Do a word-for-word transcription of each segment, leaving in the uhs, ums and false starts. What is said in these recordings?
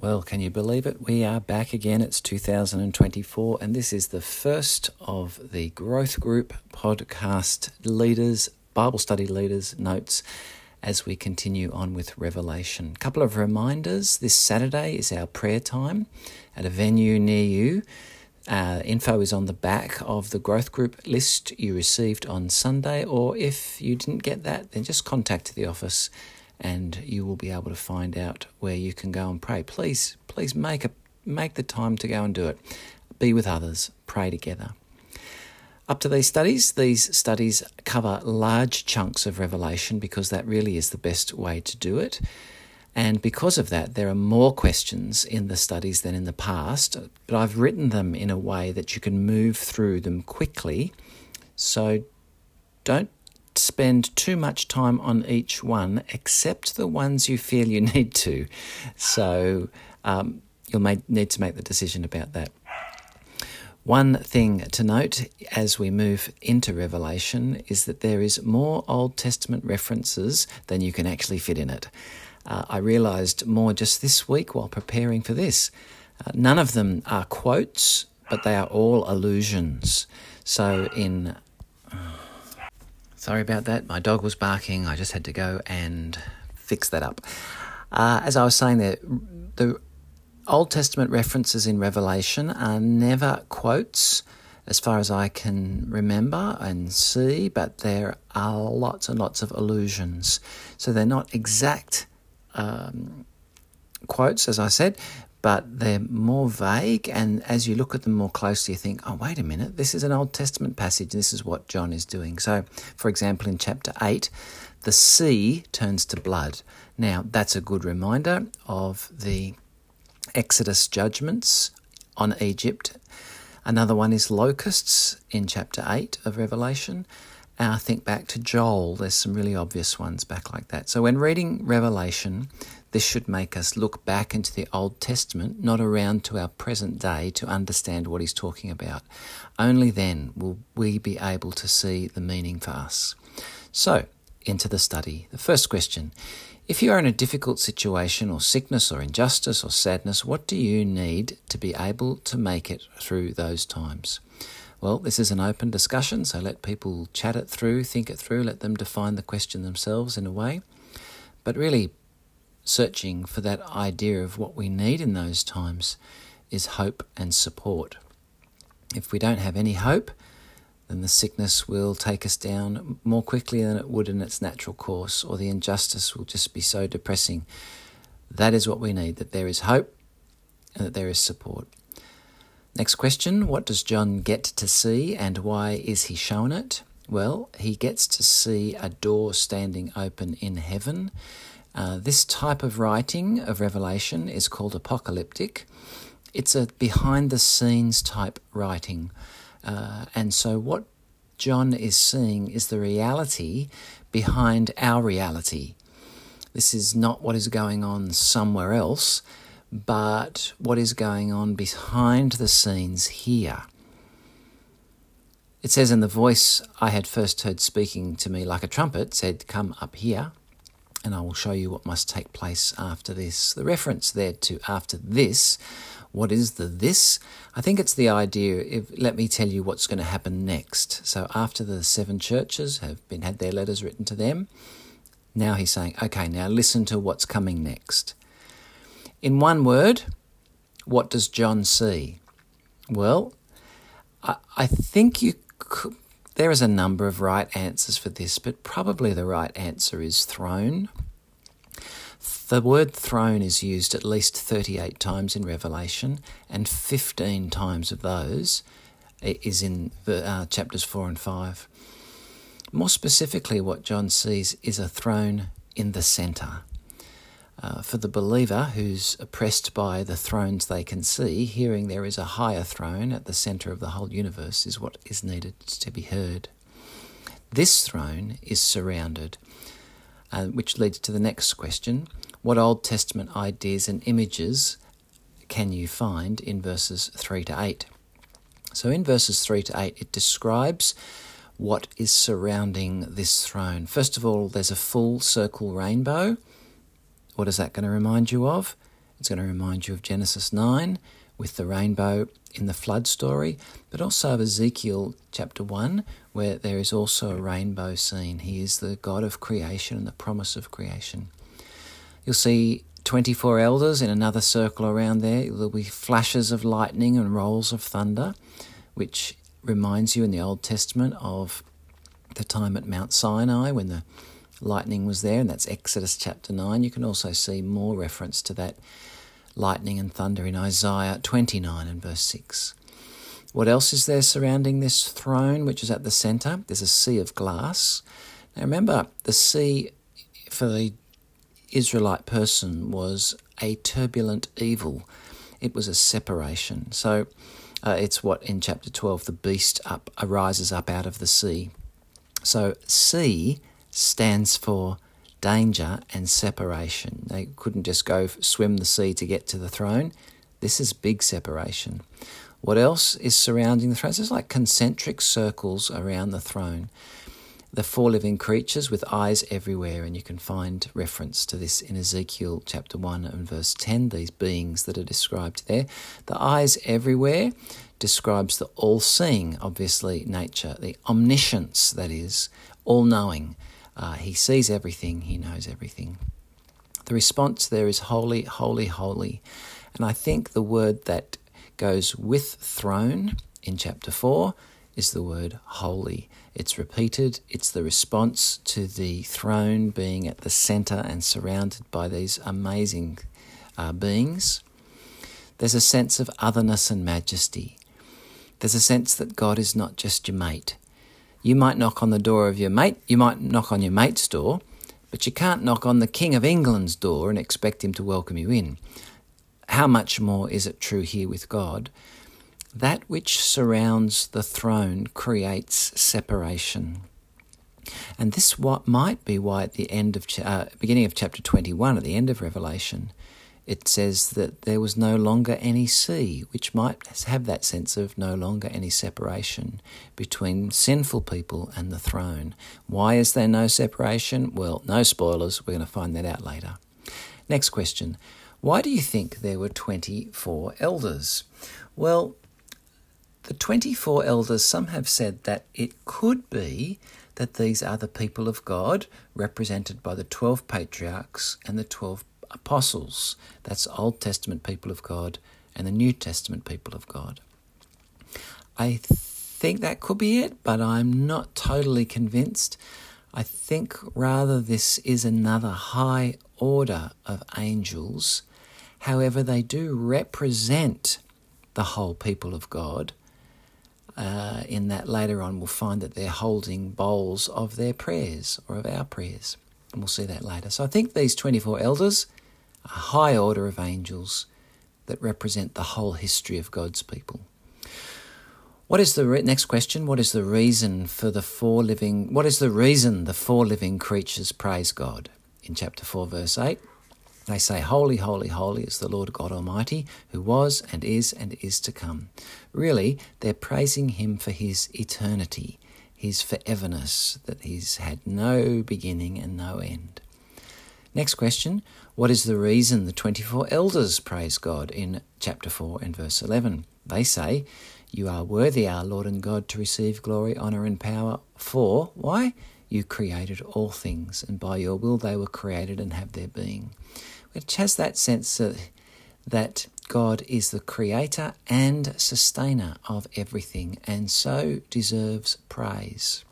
Well, can you believe it? We are back again. It's two thousand twenty-four, and this is the first of the Growth Group podcast leaders, Bible study leaders notes as we continue on with Revelation. A couple of reminders. This Saturday is our prayer time at a venue near you. Uh, info is on the back of the Growth Group list you received on Sunday, or if you didn't get that, then just contact the office and you will be able to find out where you can go and pray. Please, please make a make the time to go and do it. Be with others, pray together. Up to these studies, these studies cover large chunks of Revelation because that really is the best way to do it. And because of that, there are more questions in the studies than in the past, but I've written them in a way that you can move through them quickly. So don't spend too much time on each one, except the ones you feel you need to. So um, you'll may, need to make the decision about that. One thing to note as we move into Revelation is that there is more Old Testament references than you can actually fit in it. Uh, I realised more just this week while preparing for this. Uh, none of them are quotes, but they are all allusions. So in... Sorry about that. My dog was barking. I just had to go and fix that up. Uh, as I was saying there, the Old Testament references in Revelation are never quotes as far as I can remember and see, but there are lots and lots of allusions. So they're not exact um, quotes, as I said, but they're more vague, and as you look at them more closely, you think, oh, wait a minute, this is an Old Testament passage, this is what John is doing. So, for example, in chapter eight, the sea turns to blood. Now, that's a good reminder of the Exodus judgments on Egypt. Another one is locusts in chapter eight of Revelation. And I think back to Joel, there's some really obvious ones back like that. So when reading Revelation, this should make us look back into the Old Testament, not around to our present day, to understand what he's talking about. Only then will we be able to see the meaning for us. So, into the study. The first question: if you are in a difficult situation or sickness or injustice or sadness, what do you need to be able to make it through those times? Well, this is an open discussion, so let people chat it through, think it through, let them define the question themselves in a way. But really, searching for that idea of what we need in those times is hope and support. If we don't have any hope, then the sickness will take us down more quickly than it would in its natural course, or the injustice will just be so depressing. That is what we need, that there is hope and that there is support. Next question: what does John get to see and why is he shown it? Well, he gets to see a door standing open in heaven. Uh, this type of writing of Revelation is called apocalyptic. It's a behind-the-scenes type writing. Uh, and so what John is seeing is the reality behind our reality. This is not what is going on somewhere else, but what is going on behind the scenes here. It says, "And the voice I had first heard speaking to me like a trumpet said, 'Come up here, and I will show you what must take place after this.'" The reference there to after this, what is the this? I think it's the idea, if, let me tell you what's going to happen next. So after the seven churches have been had their letters written to them, now he's saying, okay, now listen to what's coming next. In one word, what does John see? Well, I, I think you could, there is a number of right answers for this, but probably the right answer is throne. The word throne is used at least thirty-eight times in Revelation, and fifteen times of those is in the, uh, chapters four and five. More specifically, what John sees is a throne in the centre. Uh, for the believer who's oppressed by the thrones they can see, hearing there is a higher throne at the centre of the whole universe is what is needed to be heard. This throne is surrounded, uh, which leads to the next question. What Old Testament ideas and images can you find in verses three to eight? So in verses three to eight, it describes what is surrounding this throne. First of all, there's a full circle rainbow. What is that going to remind you of? It's going to remind you of Genesis nine with the rainbow in the flood story, but also of Ezekiel chapter one, where there is also a rainbow scene. He is the God of creation and the promise of creation. You'll see twenty-four elders in another circle around there. There'll be flashes of lightning and rolls of thunder, which reminds you in the Old Testament of the time at Mount Sinai when the lightning was there, and that's Exodus chapter nine. You can also see more reference to that lightning and thunder in Isaiah twenty-nine and verse six. What else is there surrounding this throne, which is at the centre? There's a sea of glass. Now remember, the sea for the Israelite person was a turbulent evil. It was a separation. So uh, it's what in chapter twelve, the beast up arises up out of the sea. So sea stands for danger and separation. They couldn't just go swim the sea to get to the throne. This is big separation. What else is surrounding the throne? There's like concentric circles around the throne. The four living creatures with eyes everywhere, and you can find reference to this in Ezekiel chapter one and verse ten, these beings that are described there. The eyes everywhere describes the all-seeing, obviously, nature, the omniscience, that is, all-knowing. Uh, he sees everything, he knows everything. The response there is holy, holy, holy. And I think the word that goes with throne in chapter four is the word holy. It's repeated. It's the response to the throne being at the centre and surrounded by these amazing uh, beings. There's a sense of otherness and majesty. There's a sense that God is not just your mate. You might knock on the door of your mate, you might knock on your mate's door, but you can't knock on the King of England's door and expect him to welcome you in. How much more is it true here with God? That which surrounds the throne creates separation. And this what might be why at the end of uh, beginning of chapter twenty-one, at the end of Revelation, it says that there was no longer any sea, which might have that sense of no longer any separation between sinful people and the throne. Why is there no separation? Well, no spoilers. We're going to find that out later. Next question. Why do you think there were twenty-four elders? Well, the twenty-four elders, some have said that it could be that these are the people of God, represented by the twelve patriarchs and the twelve apostles. That's Old Testament people of God and the New Testament people of God. I think that could be it, but I'm not totally convinced. I think rather this is another high order of angels. However, they do represent the whole people of God. Uh, in that later on we'll find that they're holding bowls of their prayers or of our prayers. And we'll see that later. So I think these twenty-four elders are a high order of angels that represent the whole history of God's people. What is the re- next question? What is the reason for the four living? What is the reason the four living creatures praise God? In chapter four, verse eight, they say, "Holy, holy, holy is the Lord God Almighty, who was and is and is to come." Really, they're praising him for his eternity, his foreverness, that he's had no beginning and no end. Next question, what is the reason the twenty-four elders praise God in chapter four and verse eleven? They say, "You are worthy, our Lord and God, to receive glory, honour and power, for," why? "You created all things, and by your will they were created and have their being." Which has that sense of, that God is the creator and sustainer of everything, and so deserves praise.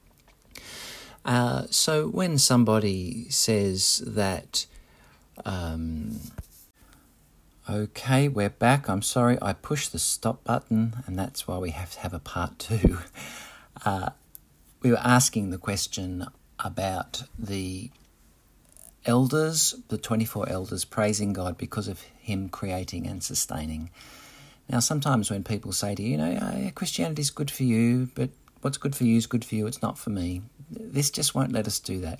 Uh, so when somebody says that, um, okay, we're back. I'm sorry, I pushed the stop button, and that's why we have to have a part two. Uh, we were asking the question about the elders, the twenty-four elders, praising God because of him creating and sustaining. Now, sometimes when people say to you, you know, oh, Christianity is good for you, but what's good for you is good for you, it's not for me. This just won't let us do that.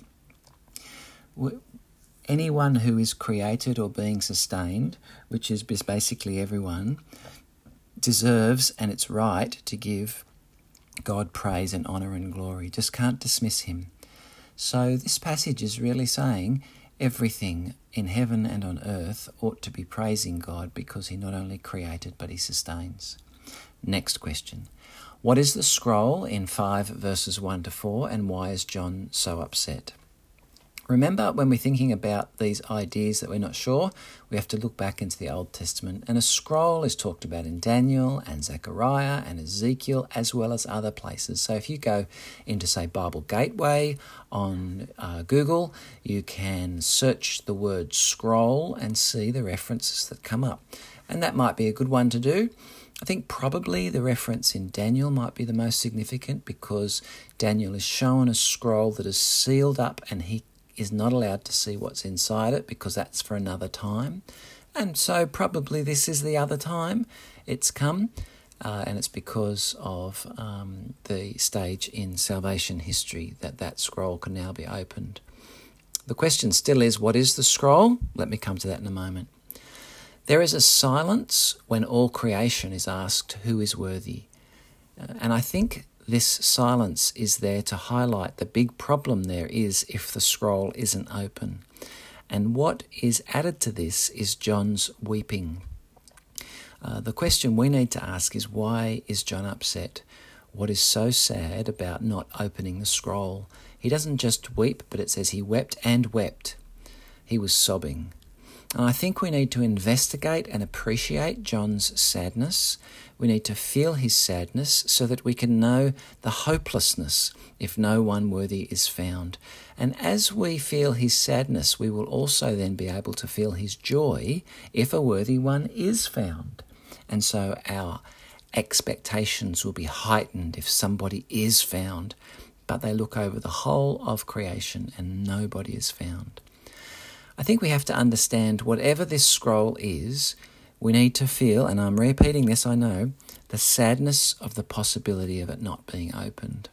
Anyone who is created or being sustained, which is basically everyone, deserves, and it's right, to give God praise and honour and glory. Just can't dismiss him. So this passage is really saying everything in heaven and on earth ought to be praising God because he not only created but he sustains. Next question. What is the scroll in five verses one to four, and why is John so upset? Remember, when we're thinking about these ideas that we're not sure, we have to look back into the Old Testament, and a scroll is talked about in Daniel and Zechariah and Ezekiel as well as other places. So if you go into, say, Bible Gateway on uh, Google, you can search the word scroll and see the references that come up. And that might be a good one to do. I think probably the reference in Daniel might be the most significant, because Daniel is shown a scroll that is sealed up and he is not allowed to see what's inside it because that's for another time. And so probably this is the other time it's come, uh, and it's because of um, the stage in salvation history that that scroll can now be opened. The question still is, what is the scroll? Let me come to that in a moment. There is a silence when all creation is asked who is worthy. Uh, and I think this silence is there to highlight the big problem there is if the scroll isn't open. And what is added to this is John's weeping. Uh, the question we need to ask is, why is John upset? What is so sad about not opening the scroll? He doesn't just weep, but it says he wept and wept. He was sobbing. And I think we need to investigate and appreciate John's sadness. We need to feel his sadness so that we can know the hopelessness if no one worthy is found. And as we feel his sadness, we will also then be able to feel his joy if a worthy one is found. And so our expectations will be heightened if somebody is found, but they look over the whole of creation and nobody is found. I think we have to understand whatever this scroll is, we need to feel, and I'm repeating this, I know, the sadness of the possibility of it not being opened.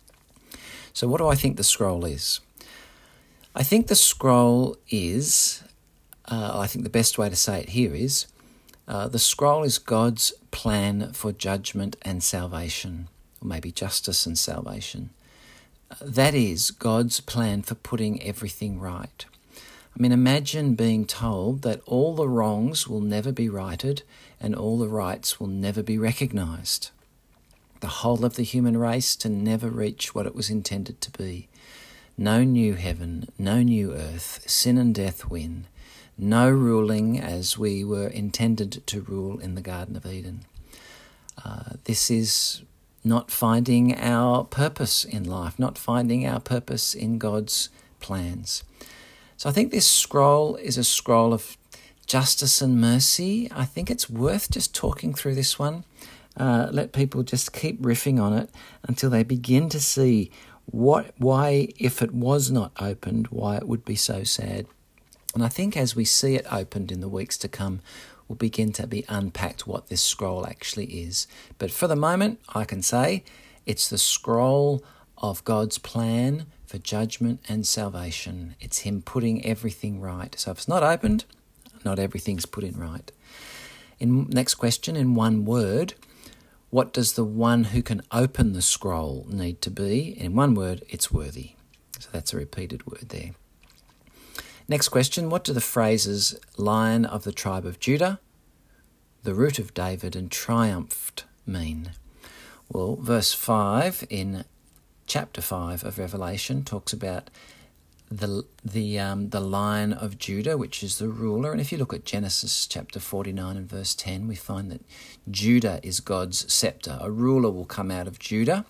So what do I think the scroll is? I think the scroll is, uh, I think the best way to say it here is, uh, the scroll is God's plan for judgment and salvation, or maybe justice and salvation. Uh, that is God's plan for putting everything right. I mean, imagine being told that all the wrongs will never be righted and all the rights will never be recognised. The whole of the human race to never reach what it was intended to be. No new heaven, no new earth, sin and death win. No ruling as we were intended to rule in the Garden of Eden. Uh, this is not finding our purpose in life, not finding our purpose in God's plans. So I think this scroll is a scroll of justice and mercy. I think it's worth just talking through this one. Uh, let people just keep riffing on it until they begin to see what, why, if it was not opened, why it would be so sad. And I think as we see it opened in the weeks to come, we'll begin to be unpacked what this scroll actually is. But for the moment, I can say it's the scroll of God's plan for judgment and salvation. It's him putting everything right. So if it's not opened, not everything's put in right. In next question, in one word, what does the one who can open the scroll need to be? In one word, it's worthy. So that's a repeated word there. Next question, what do the phrases Lion of the tribe of Judah, the Root of David, and triumphed mean? Well, verse five in chapter five of Revelation talks about the the um, the Lion of Judah, which is the ruler. And if you look at Genesis chapter forty-nine and verse ten, we find that Judah is God's scepter. A ruler will come out of Judah.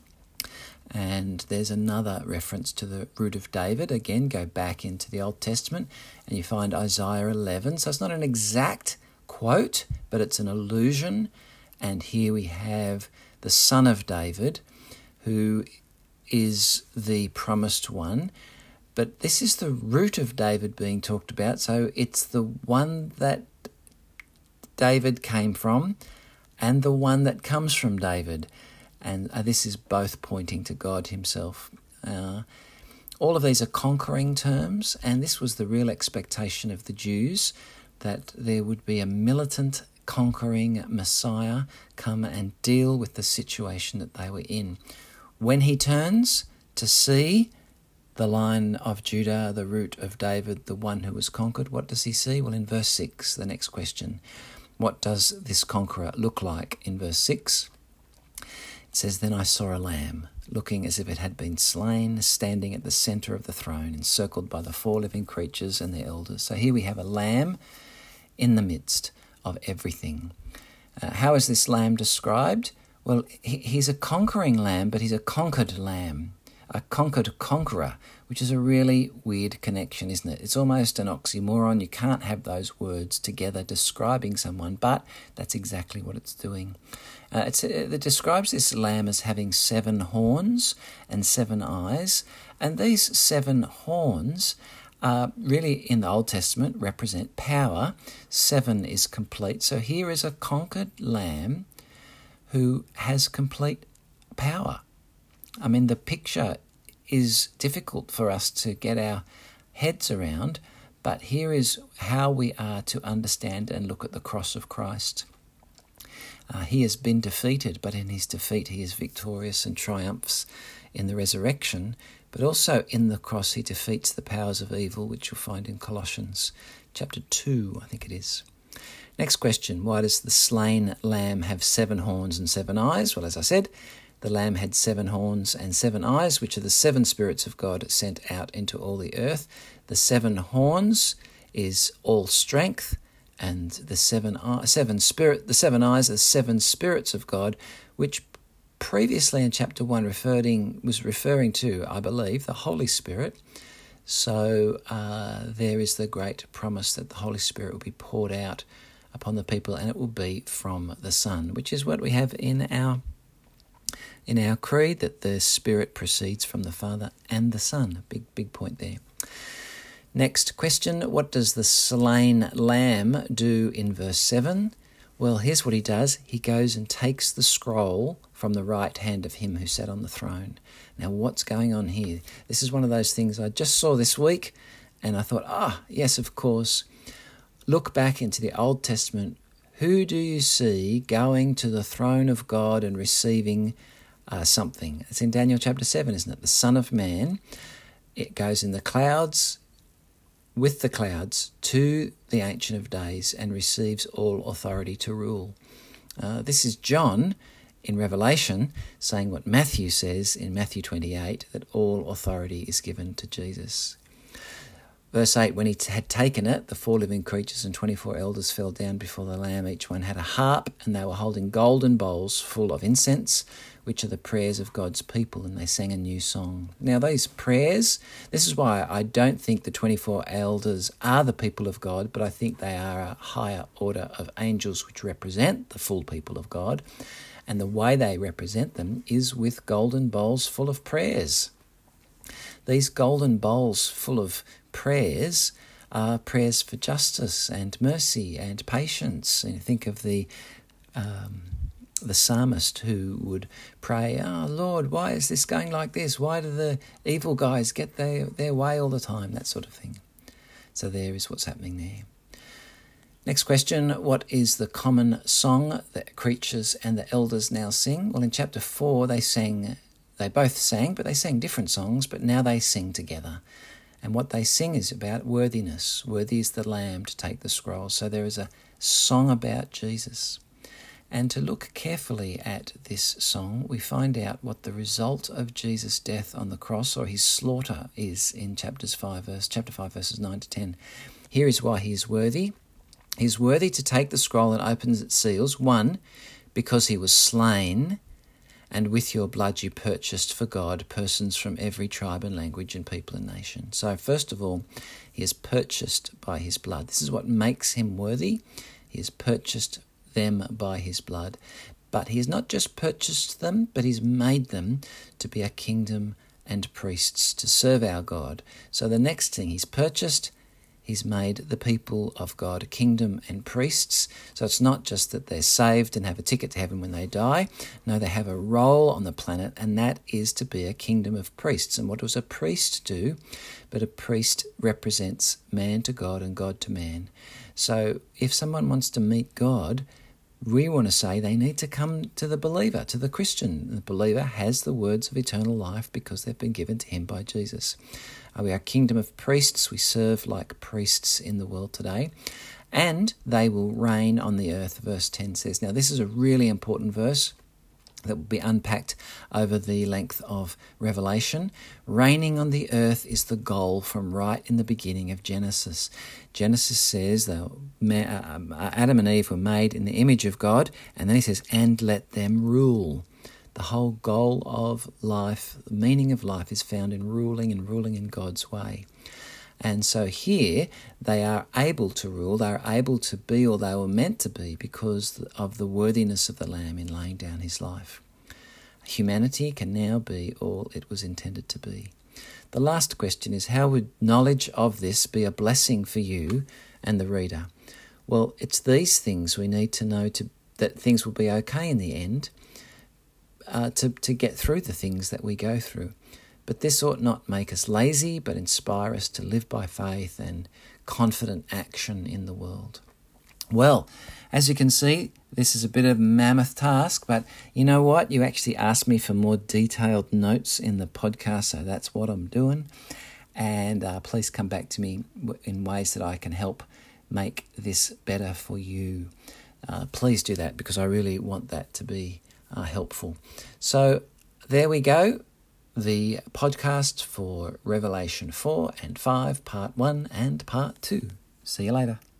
And there's another reference to the Root of David. Again, go back into the Old Testament and you find Isaiah eleven. So it's not an exact quote, but it's an allusion. And here we have the Son of David, who is the promised one. But this is the root of David being talked about. So it's the one that David came from and the one that comes from David. And uh, this is both pointing to God himself. Uh, all of these are conquering terms, and this was the real expectation of the Jews, that there would be a militant, conquering Messiah come and deal with the situation that they were in. When he turns to see the Lion of Judah, the Root of David, the one who was conquered. What does he see? Well, in verse six, the next question, what does this conqueror look like? In verse six, it says, "Then I saw a lamb, looking as if it had been slain, standing at the centre of the throne, encircled by the four living creatures and the elders." So here we have a lamb in the midst of everything. Uh, how is this lamb described? Well, he, he's a conquering lamb, but he's a conquered lamb, a conquered conqueror, which is a really weird connection, isn't it? It's almost an oxymoron. You can't have those words together describing someone, but that's exactly what it's doing. Uh, it's, it describes this lamb as having seven horns and seven eyes, and these seven horns uh, really in the Old Testament represent power. Seven is complete. So here is a conquered lamb who has complete power. I mean, the picture is difficult for us to get our heads around, but here is how we are to understand and look at the cross of Christ. Uh, he has been defeated, but in his defeat he is victorious and triumphs in the resurrection, but also in the cross he defeats the powers of evil, which you'll find in Colossians chapter two, I think it is. Next question, why does the slain lamb have seven horns and seven eyes? Well, as I said, the lamb had seven horns and seven eyes, which are the seven spirits of God sent out into all the earth. The seven horns is all strength, and the seven seven spirit, the seven eyes are the seven spirits of God, which previously in chapter one referring was referring to, I believe, the Holy Spirit. So uh, there is the great promise that the Holy Spirit will be poured out upon the people, and it will be from the Son, which is what we have in our in our creed, that the Spirit proceeds from the Father and the Son. Big, big point there. Next question, what does the slain lamb do in verse seven? Well, here's what he does. He goes and takes the scroll from the right hand of him who sat on the throne. Now, what's going on here? This is one of those things I just saw this week, and I thought, ah, yes, of course. Look back into the Old Testament. Who do you see going to the throne of God and receiving uh, something? It's in Daniel chapter seven, isn't it? The Son of Man. It goes in the clouds, with the clouds, to the Ancient of Days and receives all authority to rule. Uh, this is John in Revelation saying what Matthew says in Matthew twenty-eight, that all authority is given to Jesus. Verse eight, when he had taken it, the four living creatures and twenty-four elders fell down before the Lamb. Each one had a harp, and they were holding golden bowls full of incense, which are the prayers of God's people, and they sang a new song. Now, these prayers, this is why I don't think the twenty-four elders are the people of God, but I think they are a higher order of angels which represent the full people of God, and the way they represent them is with golden bowls full of prayers. These golden bowls full of prayers are prayers for justice and mercy and patience. And think of the um, the psalmist who would pray, "Oh Lord, why is this going like this? Why do the evil guys get their, their way all the time?" That sort of thing. So there is what's happening there. Next question, what is the common song that creatures and the elders now sing? Well, in chapter four they sang, they both sang, but they sang different songs, but now they sing together. And what they sing is about worthiness. Worthy is the Lamb to take the scroll. So there is a song about Jesus. And to look carefully at this song, we find out what the result of Jesus' death on the cross, or his slaughter, is in chapters five, verse, chapter five, verses nine to ten. Here is why he is worthy. He is worthy to take the scroll and open its seals. One, because he was slain, and with your blood you purchased for God persons from every tribe and language and people and nation. So first of all, he is purchased by his blood. This is what makes him worthy. He has purchased them by his blood. But he has not just purchased them, but he's made them to be a kingdom and priests to serve our God. So the next thing, he's purchased, he's made the people of God a kingdom and priests. So it's not just that they're saved and have a ticket to heaven when they die. No, they have a role on the planet, and that is to be a kingdom of priests. And what does a priest do? But a priest represents man to God and God to man. So if someone wants to meet God, we want to say they need to come to the believer, to the Christian. The believer has the words of eternal life because they've been given to him by Jesus. Uh, we are a kingdom of priests. We serve like priests in the world today. And they will reign on the earth, verse ten says. Now, this is a really important verse that will be unpacked over the length of Revelation. Reigning on the earth is the goal from right in the beginning of Genesis. Genesis says that Adam and Eve were made in the image of God, and then he says, and let them rule. The whole goal of life, the meaning of life, is found in ruling and ruling in God's way. And so here they are able to rule, they are able to be all they were meant to be because of the worthiness of the Lamb in laying down his life. Humanity can now be all it was intended to be. The last question is, how would knowledge of this be a blessing for you and the reader? Well, it's these things we need to know to, that things will be okay in the end uh, to, to get through the things that we go through. But this ought not make us lazy, but inspire us to live by faith and confident action in the world. Well, as you can see, this is a bit of a mammoth task, but you know what? You actually asked me for more detailed notes in the podcast, so that's what I'm doing. And uh, please come back to me in ways that I can help make this better for you. Uh, please do that because I really want that to be uh, helpful. So there we go. The podcast for Revelation four and five, part one and part two. See you later.